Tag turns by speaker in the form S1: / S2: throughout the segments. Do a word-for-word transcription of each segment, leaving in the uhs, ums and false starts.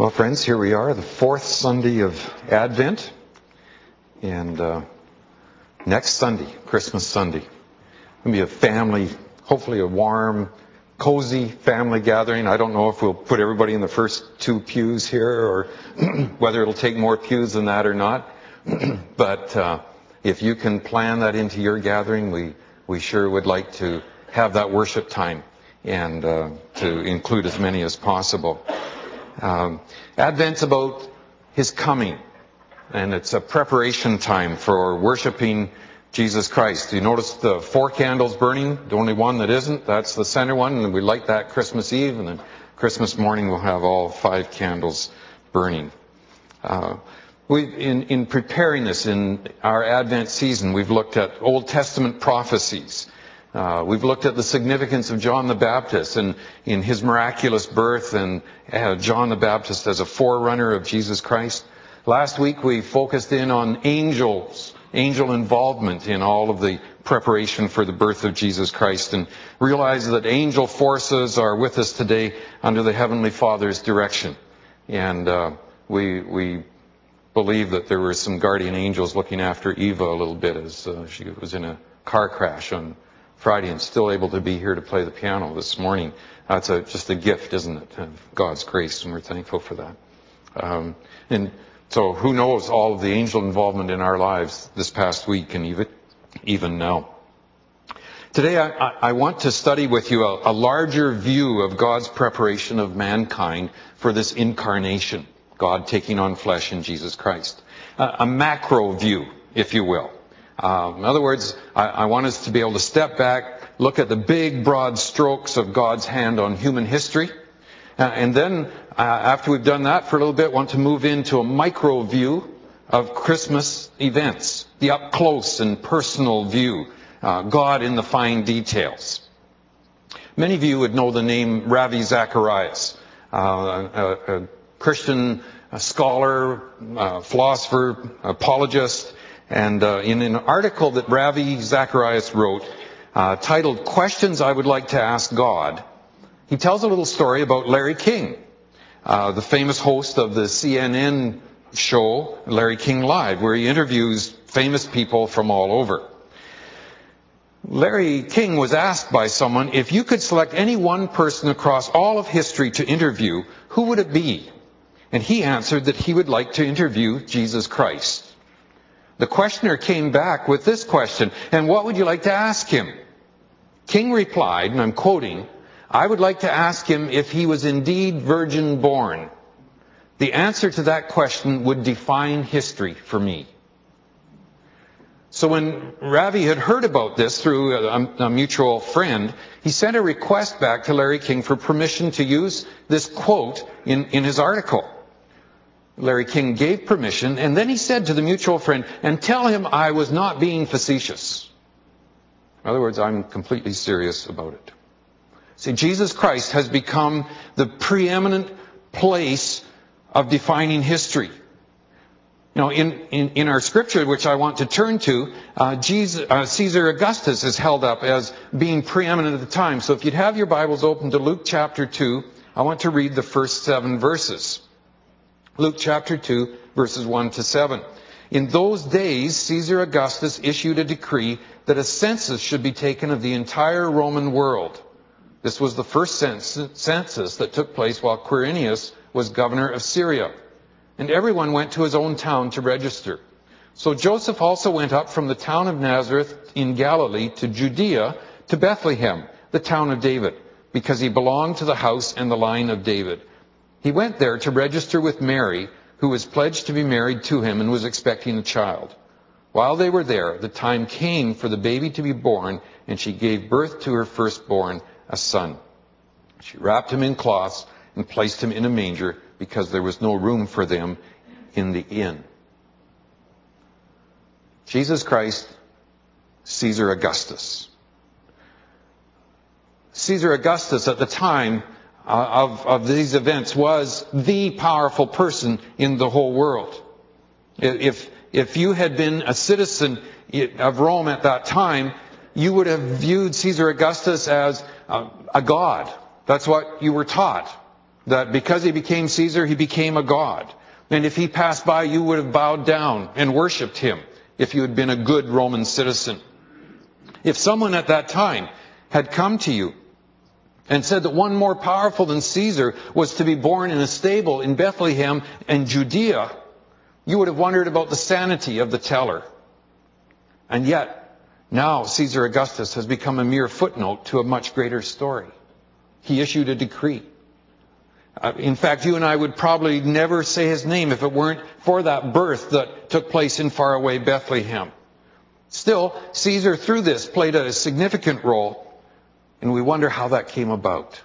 S1: Well, friends, here we are, the fourth Sunday of Advent, and uh, next Sunday, Christmas Sunday, it'll be a family, hopefully a warm, cozy family gathering. I don't know if we'll put everybody in the first two pews here, or whether it'll take more pews than that or not. But uh, if you can plan that into your gathering, we, we sure would like to have that worship time and uh, to include as many as possible. Um, Advent's about His coming, and it's a preparation time for worshiping Jesus Christ. You notice the four candles burning, the only one that isn't, that's the center one, and we light that Christmas Eve, and then Christmas morning we'll have all five candles burning. Uh, we, in, in preparing this, in our Advent season, we've looked at Old Testament prophecies. Uh, we've looked at the significance of John the Baptist and in his miraculous birth, and uh, John the Baptist as a forerunner of Jesus Christ. Last week we focused in on angels, angel involvement in all of the preparation for the birth of Jesus Christ, and realized that angel forces are with us today under the Heavenly Father's direction. And uh, we we believe that there were some guardian angels looking after Eva a little bit as uh, she was in a car crash on Friday and still able to be here to play the piano this morning. That's a, just a gift, isn't it, of God's grace, and we're thankful for that. Um, and so who knows all of the angel involvement in our lives this past week and even, even now. Today I, I want to study with you a, a larger view of God's preparation of mankind for this incarnation, God taking on flesh in Jesus Christ. A, a macro view, if you will. Uh, in other words, I, I want us to be able to step back, look at the big, broad strokes of God's hand on human history, uh, and then, uh, after we've done that for a little bit, want to move into a micro view of Christmas events, the up-close and personal view, uh, God in the fine details. Many of you would know the name Ravi Zacharias, uh, a, a Christian a scholar, a philosopher, apologist. And uh, in an article that Ravi Zacharias wrote, uh, titled Questions I Would Like to Ask God, he tells a little story about Larry King, uh, the famous host of the C N N show, Larry King Live, where he interviews famous people from all over. Larry King was asked by someone, if you could select any one person across all of history to interview, who would it be? And he answered that he would like to interview Jesus Christ. The questioner came back with this question, and what would you like to ask him? King replied, and I'm quoting, I would like to ask him if he was indeed virgin born. The answer to that question would define history for me. So when Ravi had heard about this through a, a mutual friend, he sent a request back to Larry King for permission to use this quote in, in his article. Larry King gave permission, and then he said to the mutual friend, and tell him I was not being facetious. In other words, I'm completely serious about it. See, Jesus Christ has become the preeminent place of defining history. Now, in, in, in our scripture, which I want to turn to, uh, Jesus, uh, Caesar Augustus is held up as being preeminent at the time. So if you'd have your Bibles open to Luke chapter two, I want to read the first seven verses. Luke chapter two, verses one to seven. In those days, Caesar Augustus issued a decree that a census should be taken of the entire Roman world. This was the first census that took place while Quirinius was governor of Syria. And everyone went to his own town to register. So Joseph also went up from the town of Nazareth in Galilee to Judea, to Bethlehem, the town of David, because he belonged to the house and the line of David. He went there to register with Mary, who was pledged to be married to him and was expecting a child. While they were there, the time came for the baby to be born, and she gave birth to her firstborn, a son. She wrapped him in cloths and placed him in a manger because there was no room for them in the inn. Jesus Christ, Caesar Augustus. Caesar Augustus at the time Uh, of, of these events was the powerful person in the whole world. If, if you had been a citizen of Rome at that time, you would have viewed Caesar Augustus as a, a god. That's what you were taught. that because he became Caesar, he became a god. And if he passed by, you would have bowed down and worshipped him if you had been a good Roman citizen. If someone at that time had come to you and said that one more powerful than Caesar was to be born in a stable in Bethlehem and Judea, you would have wondered about the sanity of the teller. And yet, now Caesar Augustus has become a mere footnote to a much greater story. He issued a decree. Uh, in fact, you and I would probably never say his name if it weren't for that birth that took place in faraway Bethlehem. Still, Caesar, through this, played a significant role, and we wonder how that came about.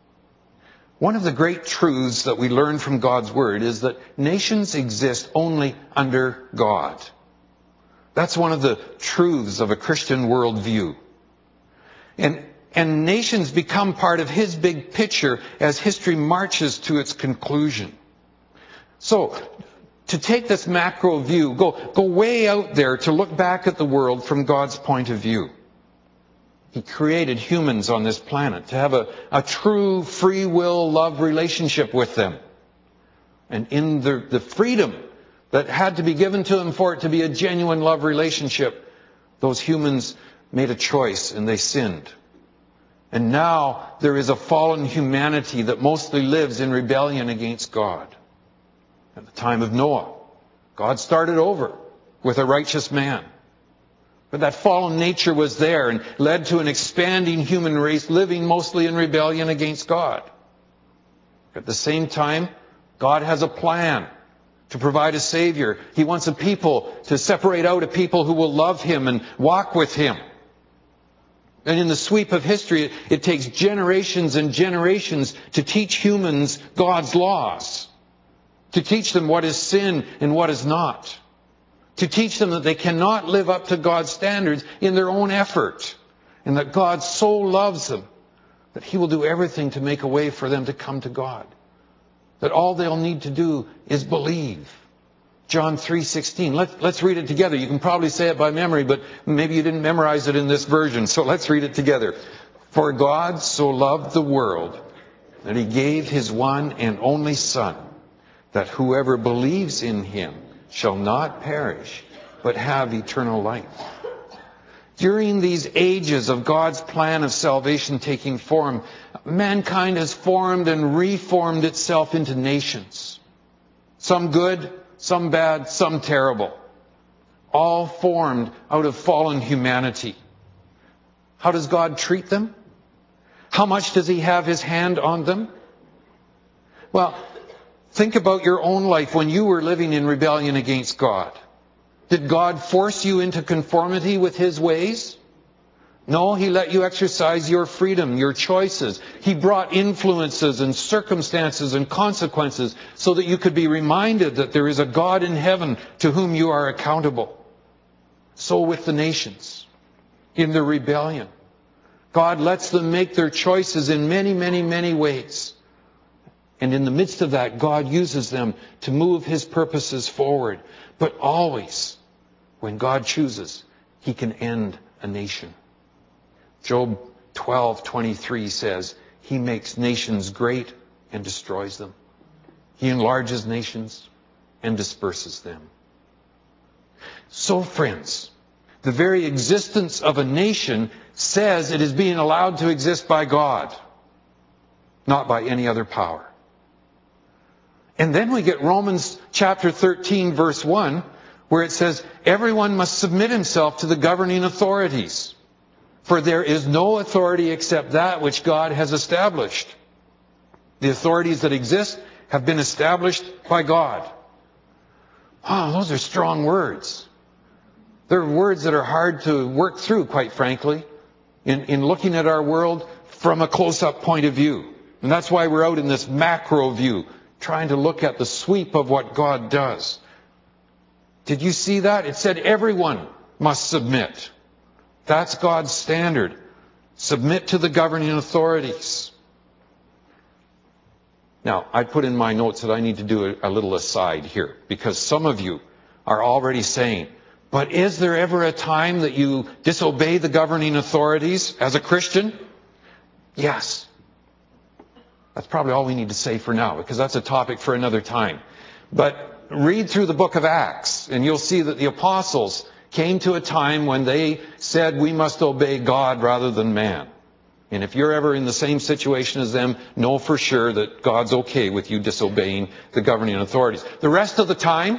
S1: One of the great truths that we learn from God's Word is that nations exist only under God. That's one of the truths of a Christian worldview. And, and nations become part of His big picture as history marches to its conclusion. So, to take this macro view, go, go way out there to look back at the world from God's point of view. He created humans on this planet to have a, a true free will love relationship with them. And in the, the freedom that had to be given to them for it to be a genuine love relationship, those humans made a choice and they sinned. And now there is a fallen humanity that mostly lives in rebellion against God. At the time of Noah, God started over with a righteous man. But that fallen nature was there and led to an expanding human race living mostly in rebellion against God. At the same time, God has a plan to provide a Savior. He wants a people to separate out a people who will love Him and walk with Him. And in the sweep of history, it, it takes generations and generations to teach humans God's laws. To teach them what is sin and what is not. To teach them that they cannot live up to God's standards in their own effort. And that God so loves them that He will do everything to make a way for them to come to God. That all they'll need to do is believe. John three sixteen. Let, let's read it together. You can probably say it by memory, but maybe you didn't memorize it in this version. So let's read it together. For God so loved the world that He gave His one and only Son, that whoever believes in Him shall not perish, but have eternal life. During these ages of God's plan of salvation taking form, mankind has formed and reformed itself into nations. Some good, some bad, some terrible. All formed out of fallen humanity. How does God treat them? How much does He have His hand on them? Well, think about your own life when you were living in rebellion against God. Did God force you into conformity with His ways? No, He let you exercise your freedom, your choices. He brought influences and circumstances and consequences so that you could be reminded that there is a God in heaven to whom you are accountable. So with the nations, in their rebellion, God lets them make their choices in many, many, many ways. And in the midst of that, God uses them to move His purposes forward. But always, when God chooses, He can end a nation. Job twelve twenty-three says, He makes nations great and destroys them. He enlarges nations and disperses them. So, friends, the very existence of a nation says it is being allowed to exist by God, not by any other power. And then we get Romans chapter thirteen, verse one, where it says, everyone must submit himself to the governing authorities. For there is no authority except that which God has established. The authorities that exist have been established by God. Oh, those are strong words. They're words that are hard to work through, quite frankly, in, in looking at our world from a close-up point of view. And that's why we're out in this macro view, trying to look at the sweep of what God does. Did you see that? It said everyone must submit. That's God's standard. Submit to the governing authorities. Now, I put in my notes that I need to do a, a little aside here, because some of you are already saying, but is there ever a time that you disobey the governing authorities as a Christian? Yes. That's probably all we need to say for now, because that's a topic for another time. But read through the book of Acts, and you'll see that the apostles came to a time when they said we must obey God rather than man. And if you're ever in the same situation as them, know for sure that God's okay with you disobeying the governing authorities. The rest of the time,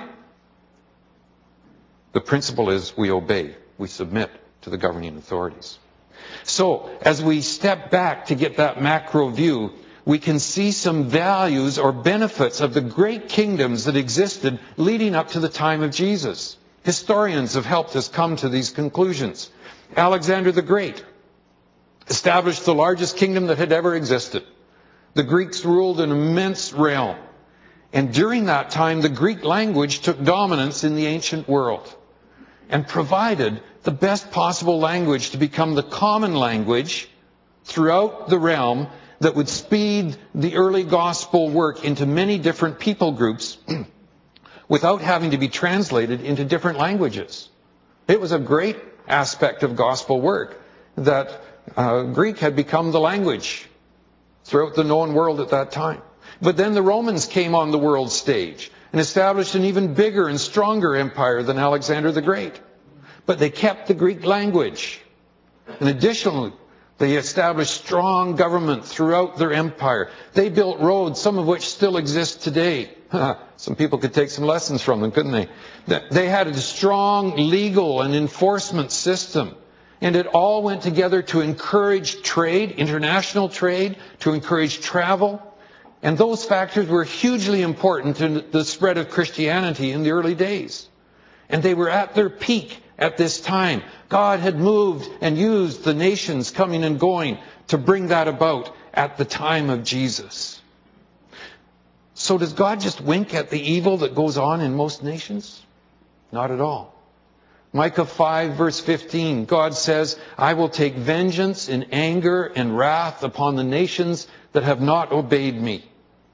S1: the principle is we obey, we submit to the governing authorities. So, as we step back to get that macro view, we can see some values or benefits of the great kingdoms that existed leading up to the time of Jesus. Historians have helped us come to these conclusions. Alexander the Great established the largest kingdom that had ever existed. The Greeks ruled an immense realm. And during that time, the Greek language took dominance in the ancient world and provided the best possible language to become the common language throughout the realm that would speed the early gospel work into many different people groups without having to be translated into different languages. It was a great aspect of gospel work that uh, Greek had become the language throughout the known world at that time. But then the Romans came on the world stage and established an even bigger and stronger empire than Alexander the Great. But they kept the Greek language. And additionally, they established strong government throughout their empire. They built roads, some of which still exist today. Some people could take some lessons from them, couldn't they? They had a strong legal and enforcement system. And it all went together to encourage trade, international trade, to encourage travel. And those factors were hugely important in the spread of Christianity in the early days. And they were at their peak at this time. God had moved and used the nations coming and going to bring that about at the time of Jesus. So does God just wink at the evil that goes on in most nations? Not at all. Micah five verse fifteen, God says, I will take vengeance in anger and wrath upon the nations that have not obeyed me.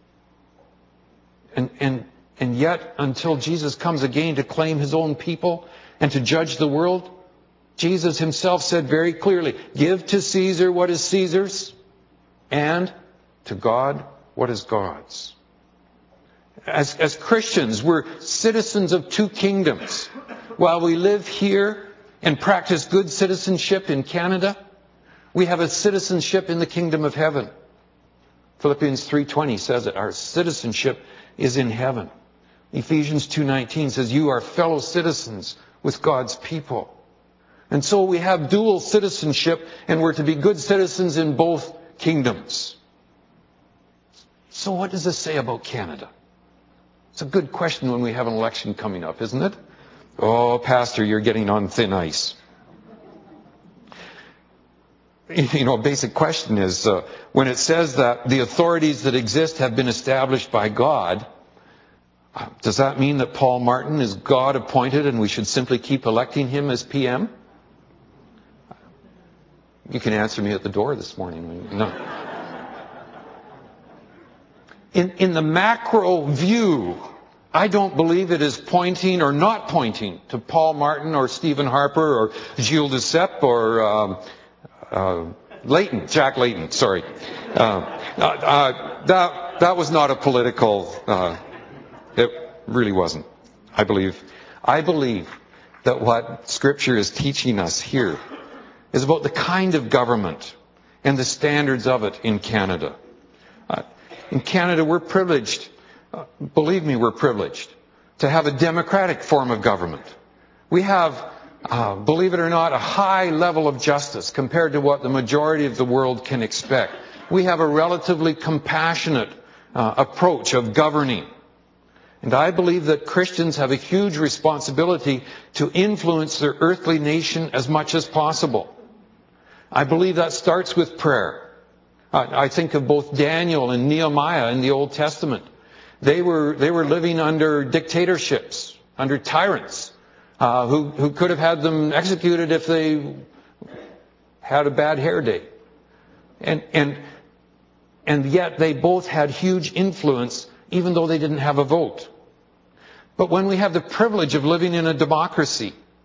S1: And, and, and yet, until Jesus comes again to claim his own people and to judge the world, Jesus himself said very clearly, give to Caesar what is Caesar's, and to God what is God's. As, as Christians, we're citizens of two kingdoms. While we live here and practice good citizenship in Canada, we have a citizenship in the kingdom of heaven. Philippians three twenty says it, our citizenship is in heaven. Ephesians two nineteen says, you are fellow citizens with God's people. And so we have dual citizenship, and we're to be good citizens in both kingdoms. So what does this say about Canada? It's a good question when we have an election coming up, isn't it? Oh, Pastor, you're getting on thin ice. You know, a basic question is, uh, when it says that the authorities that exist have been established by God, does that mean that Paul Martin is God appointed and we should simply keep electing him as P M? You can answer me at the door this morning. No. In, in the macro view, I don't believe it is pointing or not pointing to Paul Martin or Stephen Harper or Gilles Duceppe or um, uh, Layton, Jack Layton, sorry. Uh, uh, uh, that, that was not a political... Uh, It really wasn't. I believe, I believe that what Scripture is teaching us here is about the kind of government and the standards of it in Canada. Uh, in Canada, we're privileged. Uh, believe me, we're privileged to have a democratic form of government. We have, uh, believe it or not, a high level of justice compared to what the majority of the world can expect. We have a relatively compassionate uh, approach of governing. And I believe that Christians have a huge responsibility to influence their earthly nation as much as possible. I believe that starts with prayer. I think of both Daniel and Nehemiah in the Old Testament. They were, they were living under dictatorships, under tyrants, uh, who, who could have had them executed if they had a bad hair day. And, and, and yet they both had huge influence even though they didn't have a vote. But when we have the privilege of living in a democracy,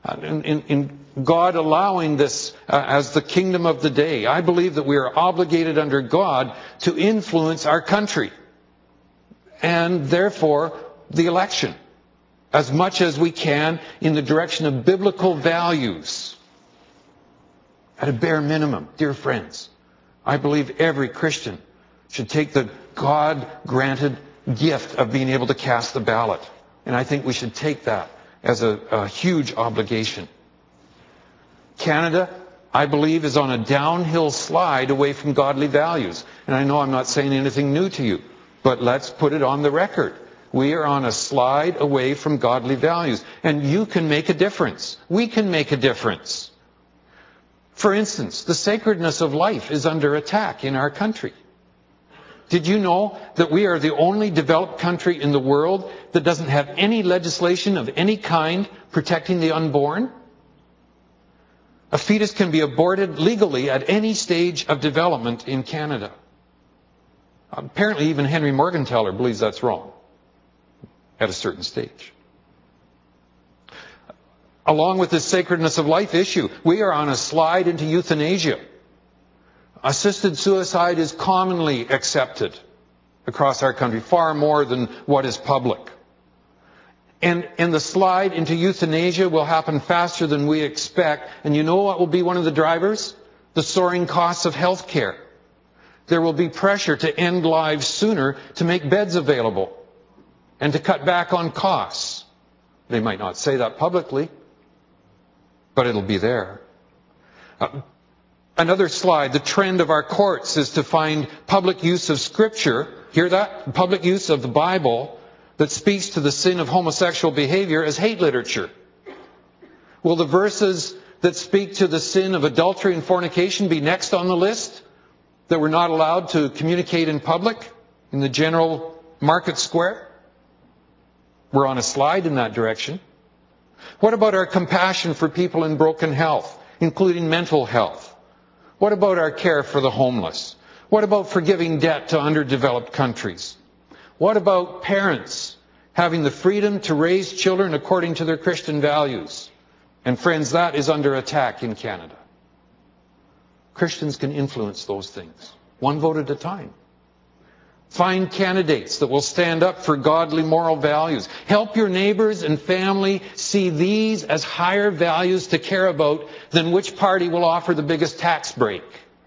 S1: uh, in, in, in God allowing this uh, as the kingdom of the day. I believe that we are obligated under God to influence our country and therefore the election as much as we can in the direction of biblical values. At a bare minimum, dear friends, I believe every Christian should take the God-granted gift of being able to cast the ballot. And I think we should take that as a, a huge obligation. Canada, I believe, is on a downhill slide away from godly values. And I know I'm not saying anything new to you, but let's put it on the record. We are on a slide away from godly values. And you can make a difference. We can make a difference. For instance, the sacredness of life is under attack in our country. Did you know that we are the only developed country in the world that doesn't have any legislation of any kind protecting the unborn? A fetus can be aborted legally at any stage of development in Canada. Apparently even Henry Morgentaler believes that's wrong at a certain stage. Along with this sacredness of life issue, we are on a slide into euthanasia. Assisted suicide is commonly accepted across our country, far more than what is public. And, and the slide into euthanasia will happen faster than we expect. And you know what will be one of the drivers? The soaring costs of health care. There will be pressure to end lives sooner to make beds available and to cut back on costs. They might not say that publicly, but it'll be there. Uh, another slide, the trend of our courts is to find public use of Scripture, hear that? Public use of the Bible that speaks to the sin of homosexual behavior as hate literature. Will the verses that speak to the sin of adultery and fornication be next on the list? That we're not allowed to communicate in public, in the general market square? We're on a slide in that direction. What about our compassion for people in broken health, including mental health? What about our care for the homeless? What about forgiving debt to underdeveloped countries? What about parents having the freedom to raise children according to their Christian values? And friends, that is under attack in Canada. Christians can influence those things, one vote at a time. Find candidates that will stand up for godly moral values. Help your neighbors and family see these as higher values to care about than which party will offer the biggest tax break.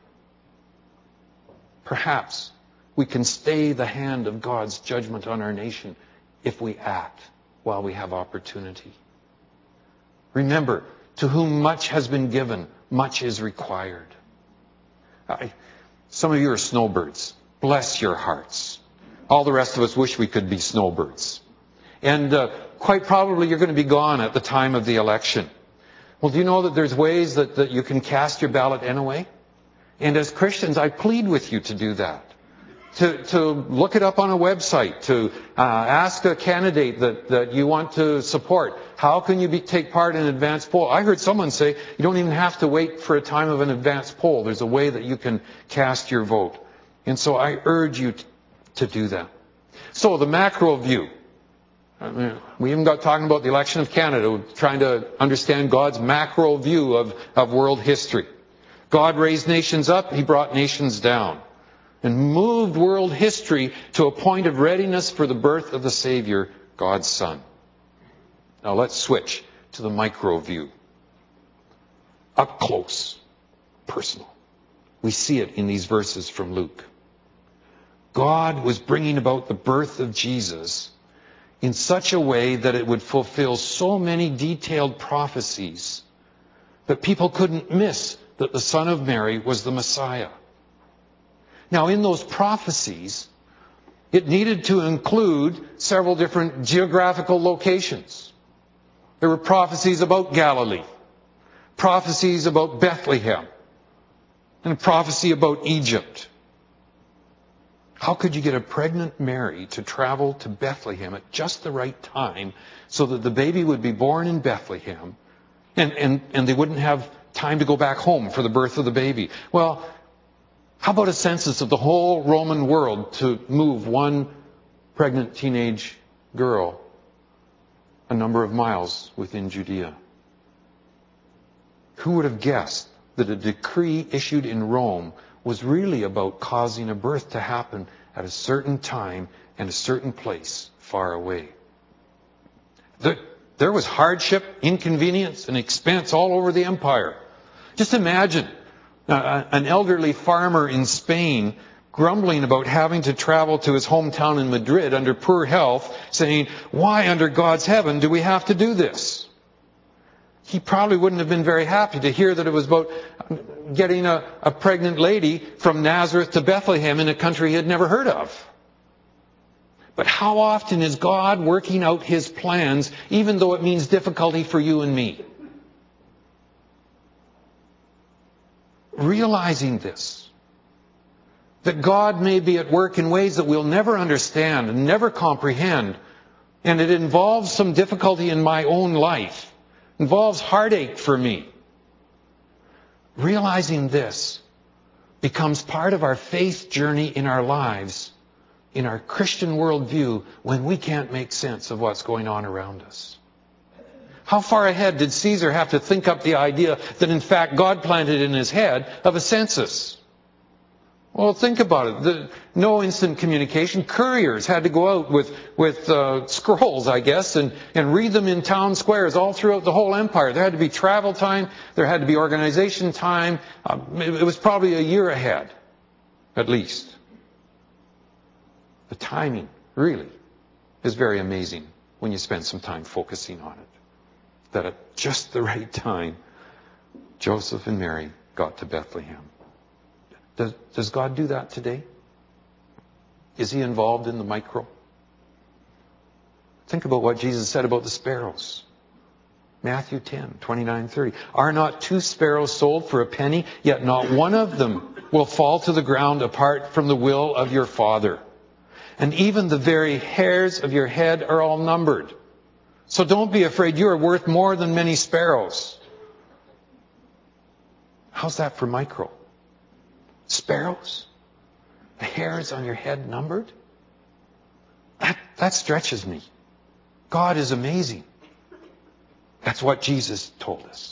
S1: Perhaps we can stay the hand of God's judgment on our nation if we act while we have opportunity. Remember, to whom much has been given, much is required. I, some of you are snowbirds. Bless your hearts. All the rest of us wish we could be snowbirds. And uh, quite probably you're going to be gone at the time of the election. Well, do you know that there's ways that, that you can cast your ballot anyway? And as Christians, I plead with you to do that. To, to look it up on a website, to uh, ask a candidate that, that you want to support. How can you be, take part in an advanced poll? I heard someone say you don't even have to wait for a time of an advanced poll. There's a way that you can cast your vote. And so I urge you t- to do that. So the macro view. I mean, we even got talking about the election of Canada. We're trying to understand God's macro view of, of world history. God raised nations up. He brought nations down. And moved world history to a point of readiness for the birth of the Savior, God's Son. Now let's switch to the micro view. Up close. Personal. We see it in these verses from Luke. God was bringing about the birth of Jesus in such a way that it would fulfill so many detailed prophecies that people couldn't miss that the Son of Mary was the Messiah. Now, in those prophecies, it needed to include several different geographical locations. There were prophecies about Galilee, prophecies about Bethlehem, and a prophecy about Egypt. How could you get a pregnant Mary to travel to Bethlehem at just the right time so that the baby would be born in Bethlehem and, and, and they wouldn't have time to go back home for the birth of the baby? Well, how about a census of the whole Roman world to move one pregnant teenage girl a number of miles within Judea? Who would have guessed that a decree issued in Rome was really about causing a birth to happen at a certain time and a certain place far away? There was hardship, inconvenience, and expense all over the empire. Just imagine an elderly farmer in Spain grumbling about having to travel to his hometown in Madrid under poor health, saying, "Why under God's heaven do we have to do this?" He probably wouldn't have been very happy to hear that it was about getting a, a pregnant lady from Nazareth to Bethlehem in a country he had never heard of. But how often is God working out His plans, even though it means difficulty for you and me? Realizing this, that God may be at work in ways that we'll never understand and never comprehend, and it involves some difficulty in my own life, involves heartache for me. Realizing this becomes part of our faith journey in our lives, in our Christian worldview, when we can't make sense of what's going on around us. How far ahead did Caesar have to think up the idea that in fact God planted in his head of a census? Well, think about it. The, no instant communication. Couriers had to go out with, with uh, scrolls, I guess, and, and read them in town squares all throughout the whole empire. There had to be travel time. There had to be organization time. Uh, it, it was probably a year ahead, at least. The timing, really, is very amazing when you spend some time focusing on it. That at just the right time, Joseph and Mary got to Bethlehem. Does, does God do that today? Is He involved in the micro? Think about what Jesus said about the sparrows. Matthew ten, twenty-nine, thirty. Are not two sparrows sold for a penny? Yet not one of them will fall to the ground apart from the will of your Father. And even the very hairs of your head are all numbered. So don't be afraid. You are worth more than many sparrows. How's that for micro? Sparrows? The hairs on your head numbered? That, that stretches me. God is amazing. That's what Jesus told us.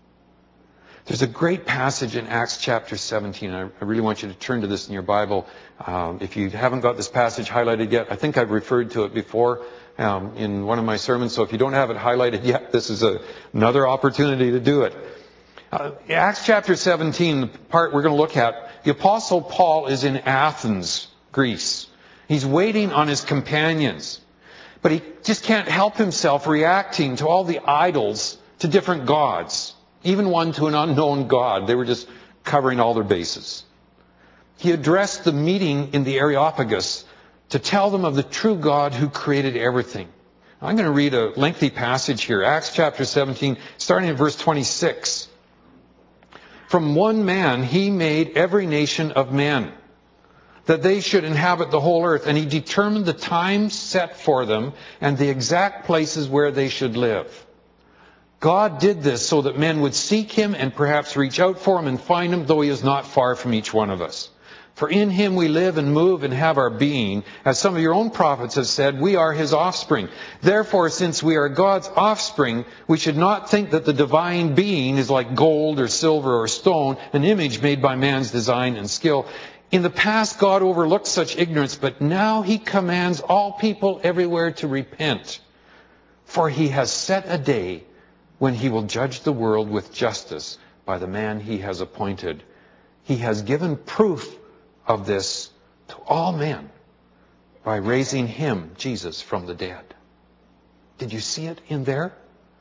S1: There's a great passage in Acts chapter seventeen. I, I really want you to turn to this in your Bible. Um, if you haven't got this passage highlighted yet, I think I've referred to it before um, in one of my sermons. So if you don't have it highlighted yet, this is a, another opportunity to do it. Uh, Acts chapter seventeen, the part we're going to look at, the Apostle Paul is in Athens, Greece. He's waiting on his companions. But he just can't help himself reacting to all the idols, to different gods. Even one to an unknown God. They were just covering all their bases. He addressed the meeting in the Areopagus to tell them of the true God who created everything. I'm going to read a lengthy passage here. Acts chapter seventeen, starting in verse twenty-six. From one man he made every nation of men, that they should inhabit the whole earth. And he determined the times set for them and the exact places where they should live. God did this so that men would seek Him and perhaps reach out for Him and find Him, though He is not far from each one of us. For in Him we live and move and have our being. As some of your own prophets have said, we are His offspring. Therefore, since we are God's offspring, we should not think that the divine being is like gold or silver or stone, an image made by man's design and skill. In the past, God overlooked such ignorance, but now He commands all people everywhere to repent. For He has set a day when He will judge the world with justice by the man He has appointed. He has given proof of this to all men by raising Him, Jesus, from the dead. Did you see it in there?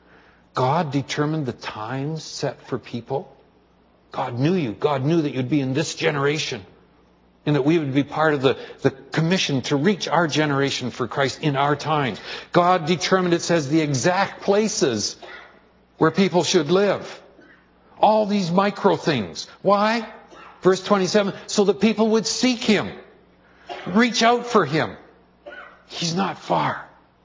S1: God determined the times set for people. God knew you. God knew that you'd be in this generation and that we would be part of the, the commission to reach our generation for Christ in our times. God determined, it says, the exact places where people should live. All these micro things. Why? Verse twenty-seven, so that people would seek Him. Reach out for Him. He's not far.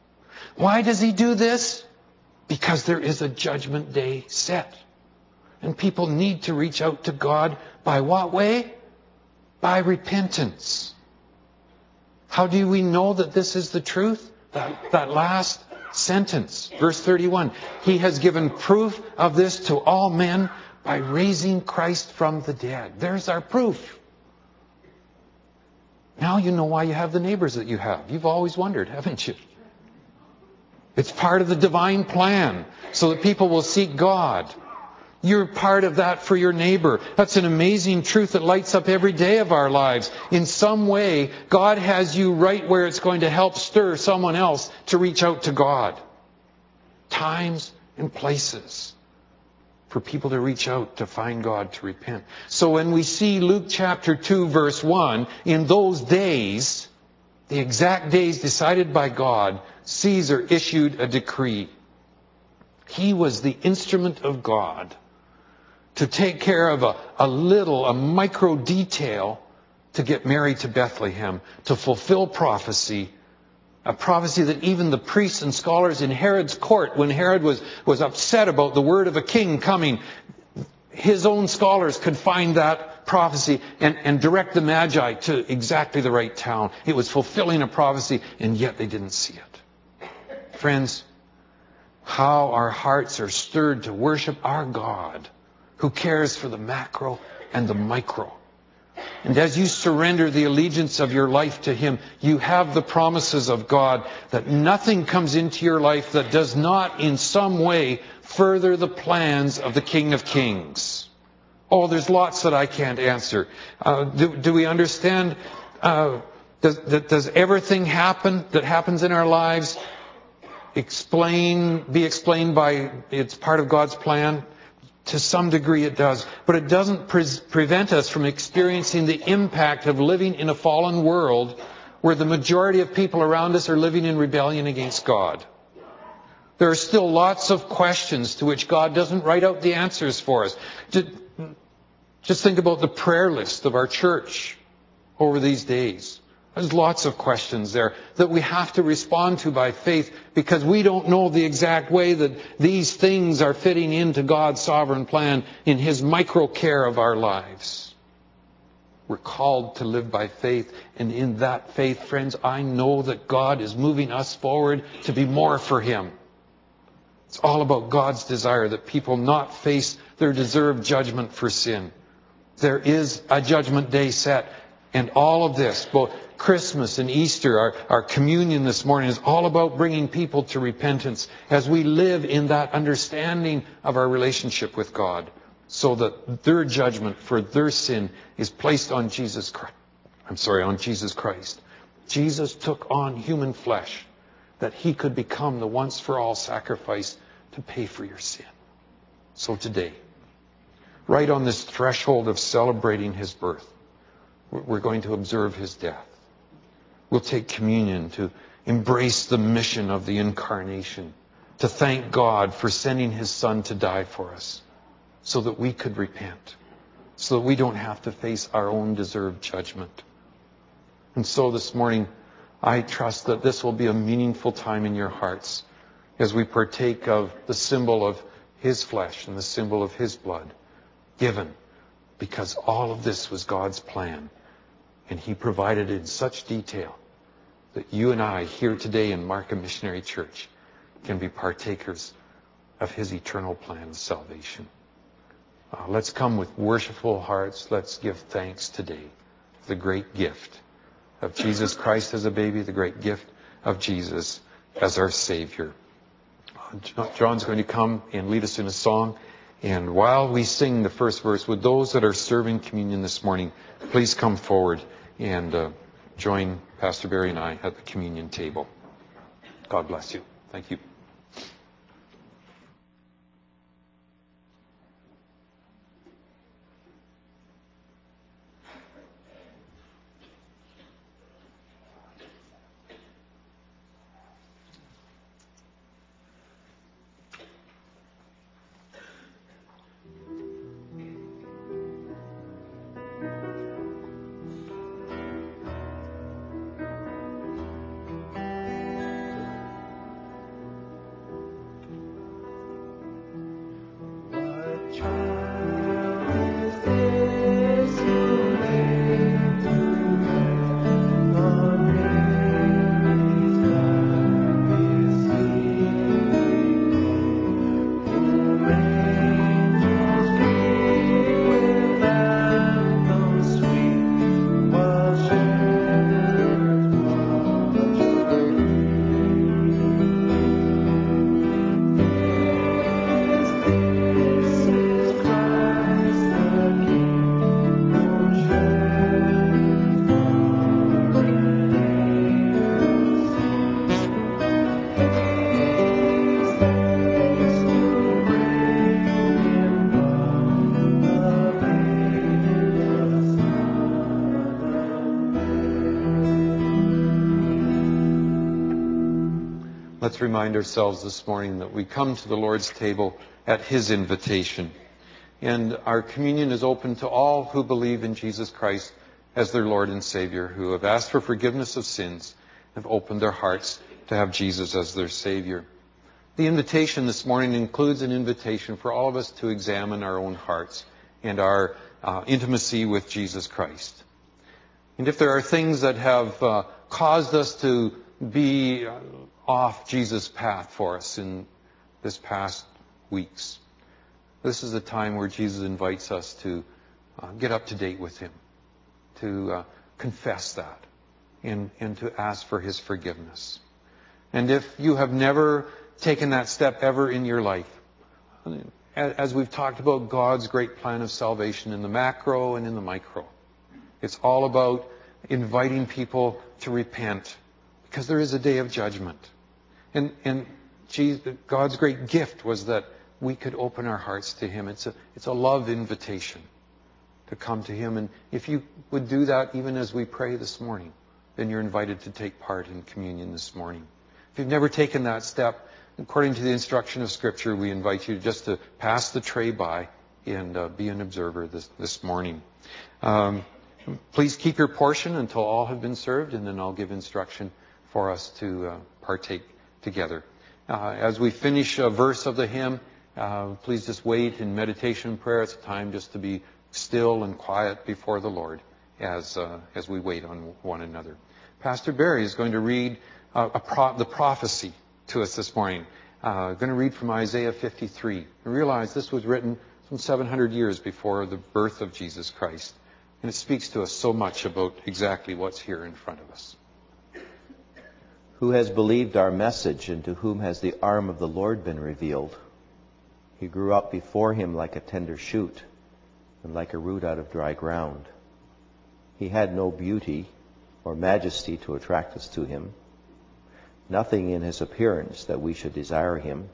S1: Why does He do this? Because there is a judgment day set. And people need to reach out to God by what way? By repentance. How do we know that this is the truth? That, that last sentence. Verse thirty-one, He has given proof of this to all men by raising Christ from the dead. There's our proof. Now you know why you have the neighbors that you have. You've always wondered, haven't you? It's part of the divine plan so that people will seek God. You're part of that for your neighbor. That's an amazing truth that lights up every day of our lives. In some way, God has you right where it's going to help stir someone else to reach out to God. Times and places for people to reach out, to find God, to repent. So when we see Luke chapter two, verse one, in those days, the exact days decided by God, Caesar issued a decree. He was the instrument of God to take care of a, a little, a micro detail to get Mary to Bethlehem, to fulfill prophecy, a prophecy that even the priests and scholars in Herod's court, when Herod was, was upset about the word of a king coming, his own scholars could find that prophecy and, and direct the Magi to exactly the right town. It was fulfilling a prophecy, and yet they didn't see it. Friends, how our hearts are stirred to worship our God, who cares for the macro and the micro. And as you surrender the allegiance of your life to Him, you have the promises of God that nothing comes into your life that does not in some way further the plans of the King of Kings. Oh, there's lots that I can't answer. Uh, do, do we understand? Uh, does, does everything happen that happens in our lives explain, be explained by it's part of God's plan? To some degree it does. But it doesn't pre- prevent us from experiencing the impact of living in a fallen world where the majority of people around us are living in rebellion against God. There are still lots of questions to which God doesn't write out the answers for us. Just think about the prayer list of our church over these days. There's lots of questions there that we have to respond to by faith because we don't know the exact way that these things are fitting into God's sovereign plan in His micro care of our lives. We're called to live by faith, and in that faith, friends, I know that God is moving us forward to be more for Him. It's all about God's desire that people not face their deserved judgment for sin. There is a judgment day set, and all of this, both Christmas and Easter, our, our communion this morning is all about bringing people to repentance as we live in that understanding of our relationship with God so that their judgment for their sin is placed on Jesus Christ. I'm sorry, on Jesus Christ. Jesus took on human flesh that He could become the once for all sacrifice to pay for your sin. So today, right on this threshold of celebrating His birth, we're going to observe His death. We'll take communion to embrace the mission of the incarnation, to thank God for sending His Son to die for us so that we could repent, so that we don't have to face our own deserved judgment. And so this morning, I trust that this will be a meaningful time in your hearts as we partake of the symbol of His flesh and the symbol of His blood given, because all of this was God's plan, and He provided it in such detail that you and I here today in Markham Missionary Church can be partakers of His eternal plan of salvation. Uh, let's come with worshipful hearts. Let's give thanks today for the great gift of Jesus Christ as a baby, the great gift of Jesus as our Savior. Uh, John's going to come and lead us in a song. And while we sing the first verse, would those that are serving communion this morning please come forward and uh, join Pastor Barry and I at the communion table. God bless you. Thank you. Let's remind ourselves this morning that we come to the Lord's table at His invitation. And our communion is open to all who believe in Jesus Christ as their Lord and Savior, who have asked for forgiveness of sins, have opened their hearts to have Jesus as their Savior. The invitation this morning includes an invitation for all of us to examine our own hearts and our uh, intimacy with Jesus Christ. And if there are things that have uh, caused us to be uh, off Jesus' path for us in this past weeks, this is a time where Jesus invites us to uh, get up to date with Him, to uh, confess that, and, and to ask for His forgiveness. And if you have never taken that step ever in your life, as we've talked about God's great plan of salvation in the macro and in the micro, it's all about inviting people to repent, because there is a day of judgment. And, and Jesus, God's great gift was that we could open our hearts to Him. It's a, it's a love invitation to come to Him. And if you would do that even as we pray this morning, then you're invited to take part in communion this morning. If you've never taken that step, according to the instruction of Scripture, we invite you just to pass the tray by and uh, be an observer this, this morning. Um, please keep your portion until all have been served, and then I'll give instruction for us to uh, partake together. Uh, as we finish a verse of the hymn, uh, please just wait in meditation and prayer. It's a time just to be still and quiet before the Lord as uh, as we wait on one another. Pastor Barry is going to read uh, a pro- the prophecy to us this morning. Uh, going to read from Isaiah fifty-three. And realize this was written some seven hundred years before the birth of Jesus Christ. And it speaks to us so much about exactly what's here in front of us.
S2: Who has believed our message, and to whom has the arm of the Lord been revealed? He grew up before Him like a tender shoot, and like a root out of dry ground. He had no beauty or majesty to attract us to Him, nothing in His appearance that we should desire Him.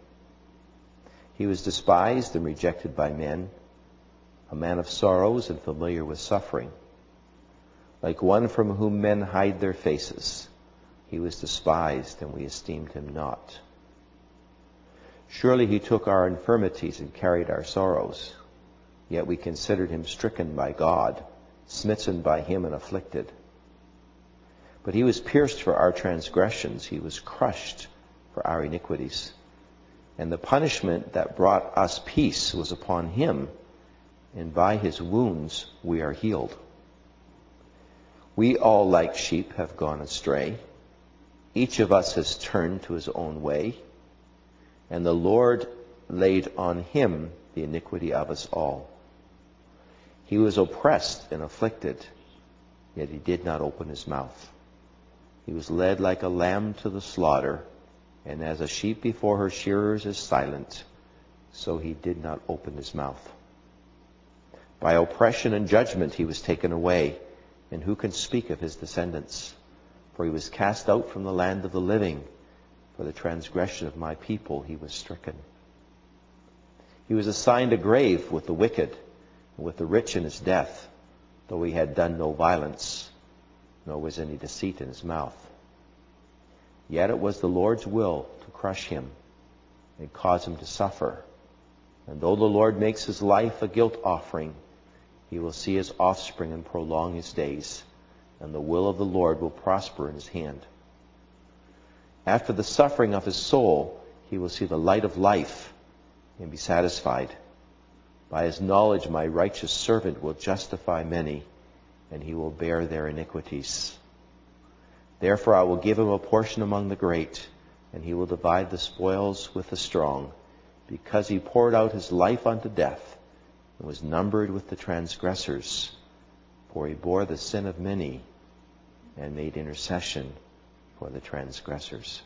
S2: He was despised and rejected by men, a man of sorrows and familiar with suffering. Like one from whom men hide their faces, He was despised, and we esteemed Him not. Surely He took our infirmities and carried our sorrows, yet we considered Him stricken by God, smitten by Him and afflicted. But He was pierced for our transgressions, He was crushed for our iniquities. And the punishment that brought us peace was upon Him, and by His wounds we are healed. We all like sheep have gone astray. Each of us has turned to his own way, and the Lord laid on Him the iniquity of us all. He was oppressed and afflicted, yet He did not open His mouth. He was led like a lamb to the slaughter, and as a sheep before her shearers is silent, so He did not open His mouth. By oppression and judgment He was taken away, and who can speak of His descendants? For He was cast out from the land of the living. For the transgression of my people He was stricken. He was assigned a grave with the wicked, and with the rich in His death, though He had done no violence, nor was any deceit in His mouth. Yet it was the Lord's will to crush Him and cause Him to suffer. And though the Lord makes His life a guilt offering, He will see His offspring and prolong His days, and the will of the Lord will prosper in His hand. After the suffering of His soul, He will see the light of life and be satisfied. By His knowledge my righteous servant will justify many, and He will bear their iniquities. Therefore I will give Him a portion among the great, and He will divide the spoils with the strong, because He poured out His life unto death, and was numbered with the transgressors. For He bore the sin of many, and made intercession for the transgressors.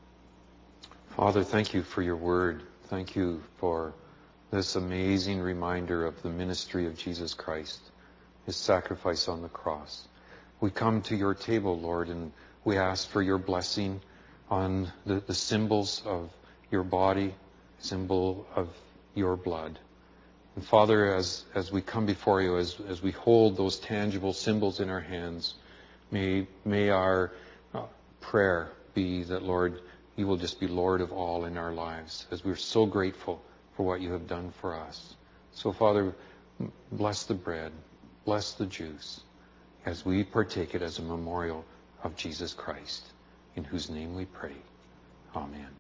S1: Father, thank You for Your word. Thank You for this amazing reminder of the ministry of Jesus Christ, His sacrifice on the cross. We come to Your table, Lord, and we ask for Your blessing on the, the symbols of Your body, symbol of Your blood. And Father, as, as we come before You, as, as we hold those tangible symbols in our hands, may, may our uh, prayer be that, Lord, you will just be Lord of all in our lives, as we're so grateful for what you have done for us. So, Father, bless the bread, bless the juice, as we partake it as a memorial of Jesus Christ, in whose name we pray. Amen.